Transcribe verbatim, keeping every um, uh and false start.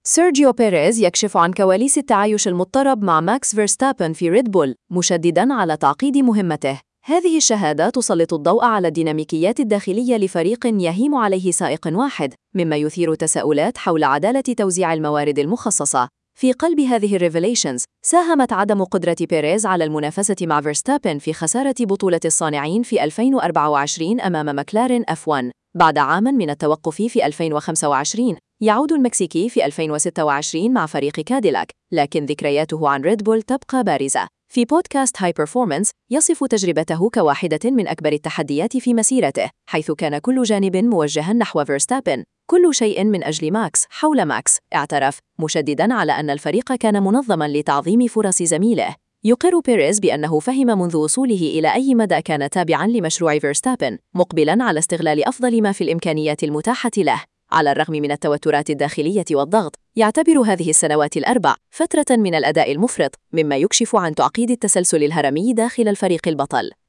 سيرجيو بيريز يكشف عن كواليس التعايش المضطرب مع ماكس فيرستابن في ريد بول، مشدداً على تعقيد مهمته. هذه الشهادة تسلط الضوء على الديناميكيات الداخلية لفريق يهيم عليه سائق واحد، مما يثير تساؤلات حول عدالة توزيع الموارد المخصصة. في قلب هذه الريفيليشنز، ساهمت عدم قدرة بيريز على المنافسة مع فيرستابن في خسارة بطولة الصانعين في ألفين وأربعة وعشرين أمام ماكلارين إف واحد بعد عام من التوقف في ألفين وخمسة وعشرين. يعود المكسيكي في ألفين وستة وعشرين مع فريق كاديلاك، لكن ذكرياته عن ريد بول تبقى بارزة. في بودكاست هاي بيرفورمانس يصف تجربته كواحدة من أكبر التحديات في مسيرته، حيث كان كل جانب موجها نحو فيرستابن، كل شيء من أجل ماكس حول ماكس. اعترف مشدداً على أن الفريق كان منظماً لتعظيم فرص زميله. يقر بيريز بأنه فهم منذ وصوله إلى أي مدى كان تابعاً لمشروع فيرستابن، مقبلاً على استغلال أفضل ما في الإمكانيات المتاحة له. على الرغم من التوترات الداخلية والضغط، يعتبر هذه السنوات الأربع فترة من الأداء المفرط، مما يكشف عن تعقيد التسلسل الهرمي داخل الفريق البطل.